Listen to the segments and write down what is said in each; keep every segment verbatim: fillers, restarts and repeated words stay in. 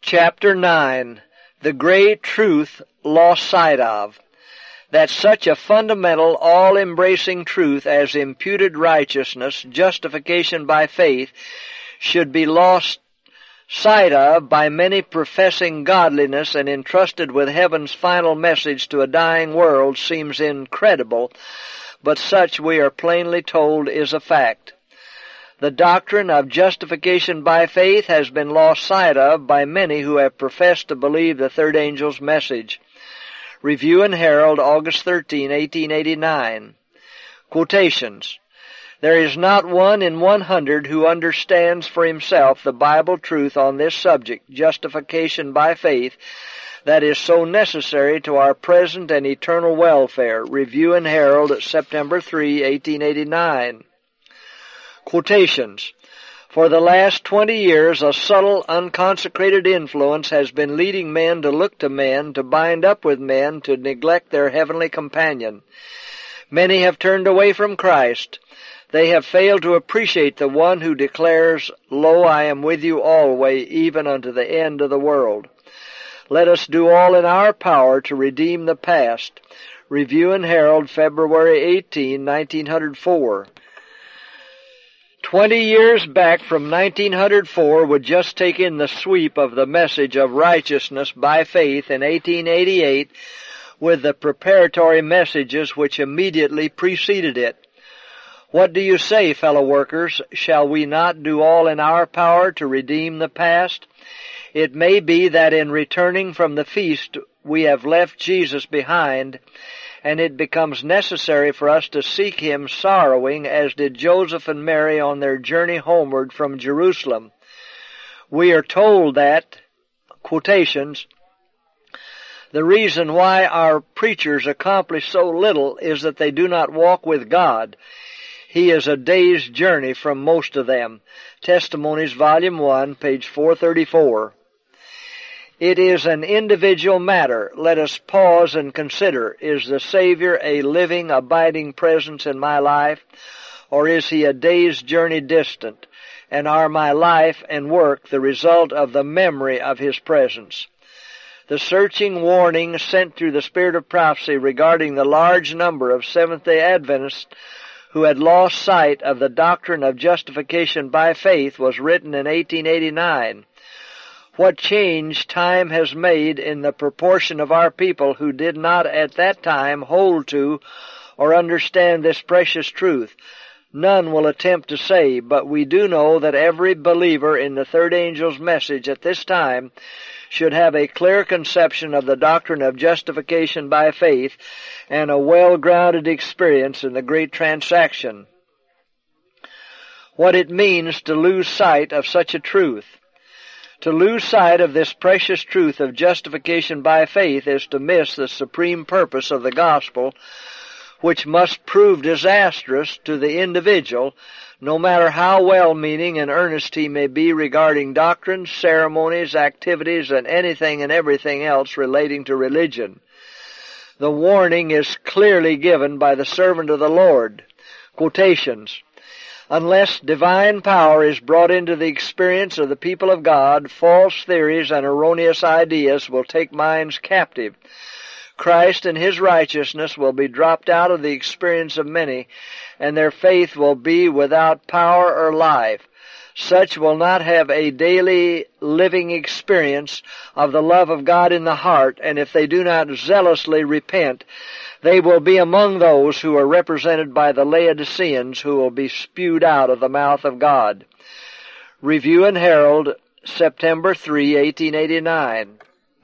Chapter nine. The Great Truth Lost Sight of. That such a fundamental, all-embracing truth as imputed righteousness, justification by faith, should be lost sight of by many professing godliness and entrusted with heaven's final message to a dying world seems incredible, but such we are plainly told is a fact. The doctrine of justification by faith has been lost sight of by many who have professed to believe the third angel's message. Review and Herald, August thirteenth, eighteen eighty-nine. Quotations. There is not one in one hundred who understands for himself the Bible truth on this subject, justification by faith, that is so necessary to our present and eternal welfare. Review and Herald, September third, eighteen eighty-nine. Quotations. For the last twenty years, a subtle, unconsecrated influence has been leading men to look to men, to bind up with men, to neglect their heavenly companion. Many have turned away from Christ. They have failed to appreciate the one who declares, Lo, I am with you always, even unto the end of the world. Let us do all in our power to redeem the past. Review and Herald, February eighteenth, nineteen oh four. Twenty years back from nineteen oh four would just take in the sweep of the message of righteousness by faith in eighteen eighty-eight with the preparatory messages which immediately preceded it. What do you say, fellow workers? Shall we not do all in our power to redeem the past? It may be that in returning from the feast we have left Jesus behind, and it becomes necessary for us to seek him sorrowing, as did Joseph and Mary on their journey homeward from Jerusalem. We are told that, quotations, the reason why our preachers accomplish so little is that they do not walk with God. He is a day's journey from most of them. Testimonies, Volume one, page four thirty-four. It is an individual matter. Let us pause and consider, is the Savior a living, abiding presence in my life, or is he a day's journey distant, and are my life and work the result of the memory of his presence? The searching warning sent through the spirit of prophecy regarding the large number of Seventh-day Adventists who had lost sight of the doctrine of justification by faith was written in eighteen eighty-nine. What change time has made in the proportion of our people who did not at that time hold to or understand this precious truth, none will attempt to say, but we do know that every believer in the third angel's message at this time should have a clear conception of the doctrine of justification by faith and a well-grounded experience in the great transaction. What it means to lose sight of such a truth. To lose sight of this precious truth of justification by faith is to miss the supreme purpose of the gospel, which must prove disastrous to the individual, no matter how well-meaning and earnest he may be regarding doctrines, ceremonies, activities, and anything and everything else relating to religion. The warning is clearly given by the servant of the Lord. Quotations. Unless divine power is brought into the experience of the people of God, false theories and erroneous ideas will take minds captive. Christ and his righteousness will be dropped out of the experience of many, and their faith will be without power or life. Such will not have a daily living experience of the love of God in the heart, and if they do not zealously repent, they will be among those who are represented by the Laodiceans, who will be spewed out of the mouth of God. Review and Herald, September third, eighteen eighty-nine.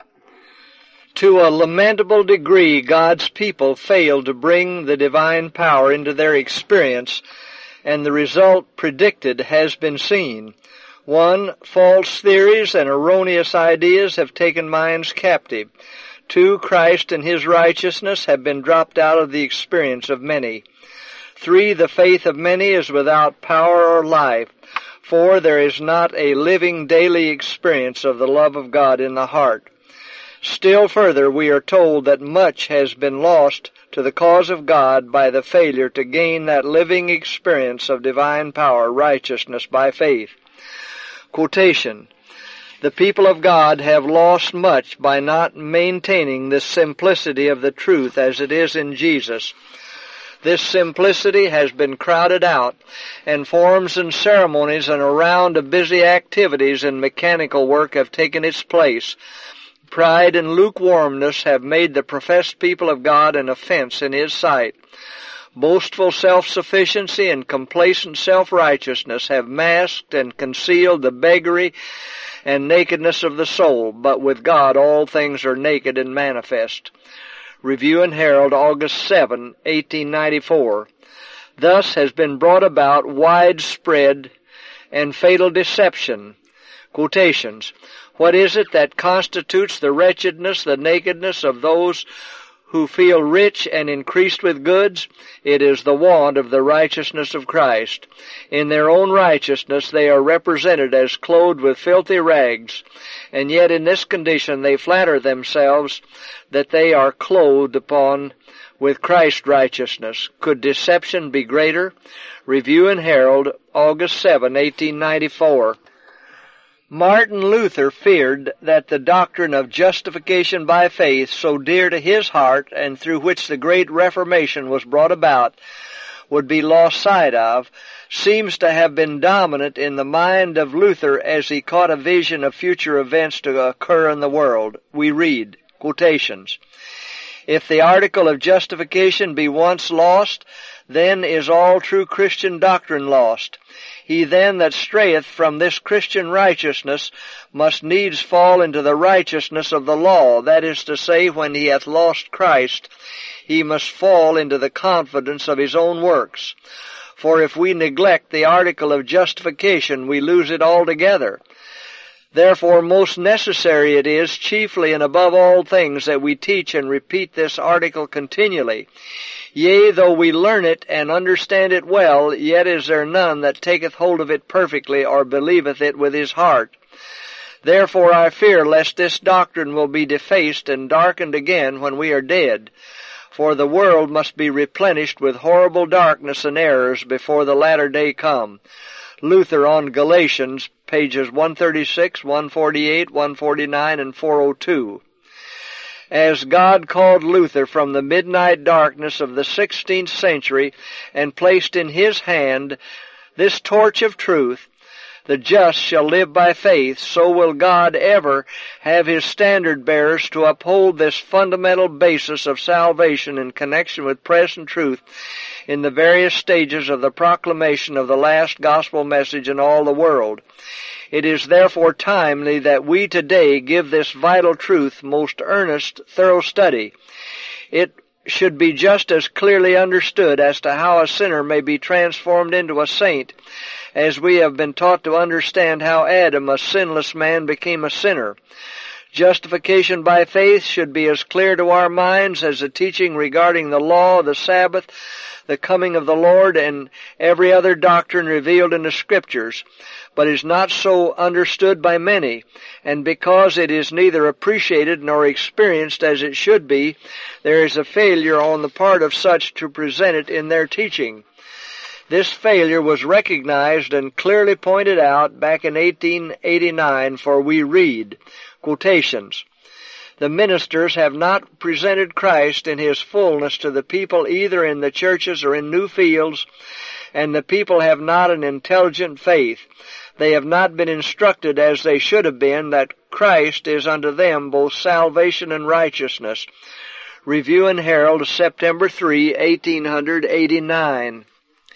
To a lamentable degree, God's people failed to bring the divine power into their experience, and the result predicted has been seen. One, false theories and erroneous ideas have taken minds captive. Two, Christ and his righteousness have been dropped out of the experience of many. Three, the faith of many is without power or life. Four, there is not a living daily experience of the love of God in the heart. Still further, we are told that much has been lost to the cause of God by the failure to gain that living experience of divine power, righteousness by faith. Quotation. The people of God have lost much by not maintaining the simplicity of the truth as it is in Jesus. This simplicity has been crowded out, and forms and ceremonies and a round of busy activities and mechanical work have taken its place. Pride and lukewarmness have made the professed people of God an offense in His sight. Boastful self-sufficiency and complacent self-righteousness have masked and concealed the beggary and nakedness of the soul, but with God all things are naked and manifest. Review and Herald, August seventh, eighteen ninety-four. Thus has been brought about widespread and fatal deception. Quotations. What is it that constitutes the wretchedness, the nakedness of those who feel rich and increased with goods? It is the want of the righteousness of Christ. In their own righteousness they are represented as clothed with filthy rags, and yet in this condition they flatter themselves that they are clothed upon with Christ's righteousness. Could deception be greater? Review and Herald, August seventh, eighteen ninety-four. Martin Luther feared that the doctrine of justification by faith, so dear to his heart and through which the great Reformation was brought about, would be lost sight of, seems to have been dominant in the mind of Luther as he caught a vision of future events to occur in the world. We read, quotations, "If the article of justification be once lost, then is all true Christian doctrine lost. He then that strayeth from this Christian righteousness must needs fall into the righteousness of the law. That is to say, when he hath lost Christ, he must fall into the confidence of his own works. For if we neglect the article of justification, we lose it altogether. Therefore most necessary it is, chiefly and above all things, that we teach and repeat this article continually. Yea, though we learn it and understand it well, yet is there none that taketh hold of it perfectly, or believeth it with his heart. Therefore I fear lest this doctrine will be defaced and darkened again when we are dead. For the world must be replenished with horrible darkness and errors before the latter day come." Luther on Galatians, pages one thirty-six, one forty-eight, one forty-nine, and four oh two. As God called Luther from the midnight darkness of the sixteenth century and placed in his hand this torch of truth, "The just shall live by faith," so will God ever have his standard bearers to uphold this fundamental basis of salvation in connection with present truth in the various stages of the proclamation of the last gospel message in all the world. It is therefore timely that we today give this vital truth most earnest, thorough study. It should be just as clearly understood as to how a sinner may be transformed into a saint, as we have been taught to understand how Adam, a sinless man, became a sinner. Justification by faith should be as clear to our minds as the teaching regarding the law, the Sabbath, the coming of the Lord, and every other doctrine revealed in the Scriptures, but is not so understood by many, and because it is neither appreciated nor experienced as it should be, there is a failure on the part of such to present it in their teaching. This failure was recognized and clearly pointed out back in eighteen eighty-nine, for we read, quotations, "The ministers have not presented Christ in his fullness to the people either in the churches or in new fields, and the people have not an intelligent faith. They have not been instructed as they should have been that Christ is unto them both salvation and righteousness." Review and Herald, September third, eighteen eighty-nine.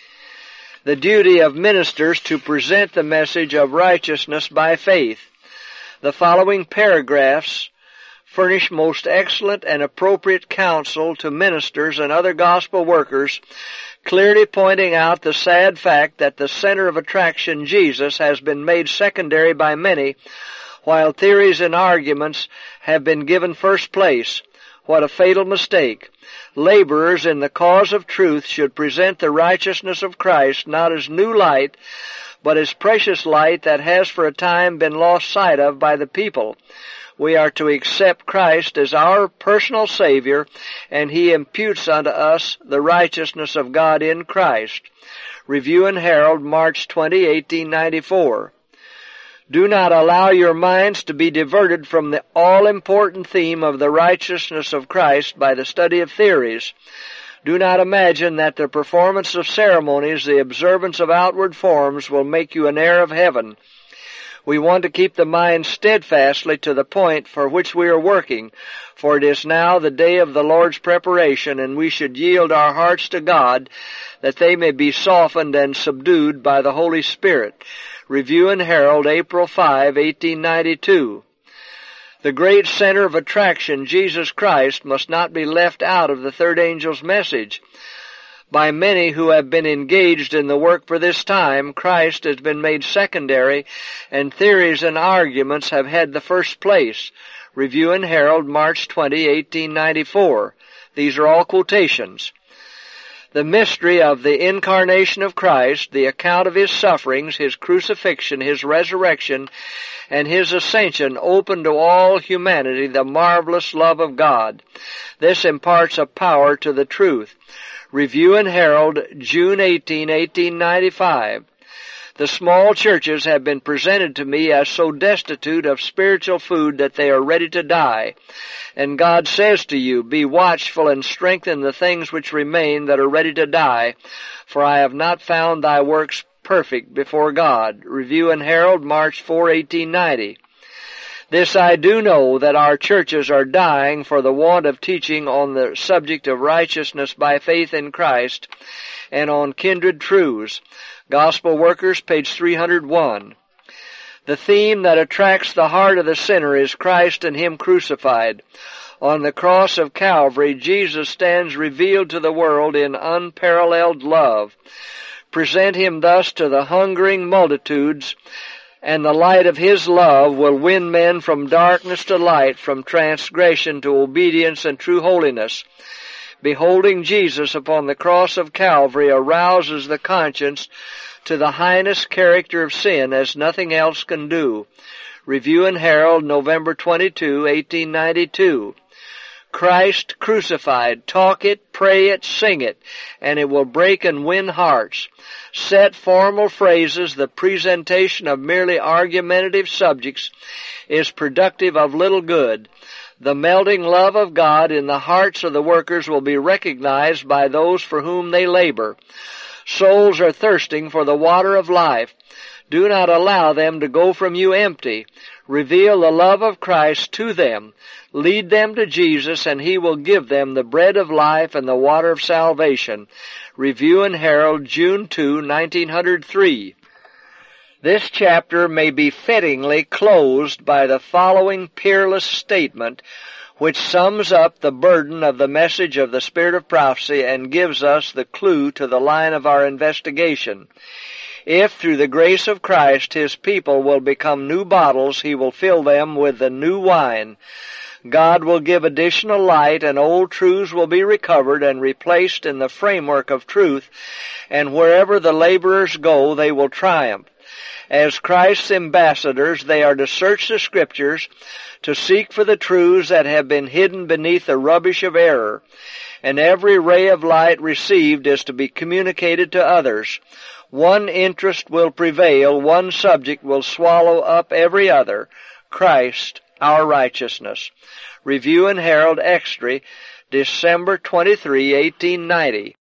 The duty of ministers to present the message of righteousness by faith. The following paragraphs furnish most excellent and appropriate counsel to ministers and other gospel workers, clearly pointing out the sad fact that the center of attraction, Jesus, has been made secondary by many, while theories and arguments have been given first place. What a fatal mistake. Laborers in the cause of truth should present the righteousness of Christ not as new light, but as precious light that has for a time been lost sight of by the people. We are to accept Christ as our personal Savior, and He imputes unto us the righteousness of God in Christ. Review and Herald, March twentieth, eighteen ninety-four. Do not allow your minds to be diverted from the all-important theme of the righteousness of Christ by the study of theories. Do not imagine that the performance of ceremonies, the observance of outward forms, will make you an heir of heaven. We want to keep the mind steadfastly to the point for which we are working, for it is now the day of the Lord's preparation, and we should yield our hearts to God that they may be softened and subdued by the Holy Spirit. Review and Herald, April fifth, eighteen ninety-two. The great center of attraction, Jesus Christ, must not be left out of the third angel's message. By many who have been engaged in the work for this time, Christ has been made secondary, and theories and arguments have had the first place. Review and Herald, March twentieth, eighteen ninety-four. These are all quotations. The mystery of the incarnation of Christ, the account of His sufferings, His crucifixion, His resurrection, and His ascension open to all humanity the marvelous love of God. This imparts a power to the truth. Review and Herald, June eighteenth, eighteen ninety-five. The small churches have been presented to me as so destitute of spiritual food that they are ready to die. And God says to you, be watchful and strengthen the things which remain that are ready to die, for I have not found thy works perfect before God. Review and Herald, March fourth, eighteen ninety. This I do know, that our churches are dying for the want of teaching on the subject of righteousness by faith in Christ and on kindred truths. Gospel Workers, page three hundred one. The theme that attracts the heart of the sinner is Christ and Him crucified. On the cross of Calvary, Jesus stands revealed to the world in unparalleled love. Present Him thus to the hungering multitudes, and the light of His love will win men from darkness to light, from transgression to obedience and true holiness. Beholding Jesus upon the cross of Calvary arouses the conscience to the heinous character of sin as nothing else can do. Review and Herald, November twenty-second, eighteen ninety-two. Christ crucified. Talk it, pray it, sing it, and it will break and win hearts. Set formal phrases, the presentation of merely argumentative subjects is productive of little good. The melting love of God in the hearts of the workers will be recognized by those for whom they labor. Souls are thirsting for the water of life. Do not allow them to go from you empty. Reveal the love of Christ to them. Lead them to Jesus, and He will give them the bread of life and the water of salvation. Review and Herald, June second, nineteen oh three. This chapter may be fittingly closed by the following peerless statement, which sums up the burden of the message of the Spirit of prophecy and gives us the clue to the line of our investigation. If, through the grace of Christ, His people will become new bottles, He will fill them with the new wine. God will give additional light, and old truths will be recovered and replaced in the framework of truth, and wherever the laborers go, they will triumph. As Christ's ambassadors, they are to search the Scriptures, to seek for the truths that have been hidden beneath the rubbish of error, and every ray of light received is to be communicated to others. One interest will prevail, one subject will swallow up every other, Christ, our righteousness. Review and Herald, Extra, December twenty-third, eighteen ninety.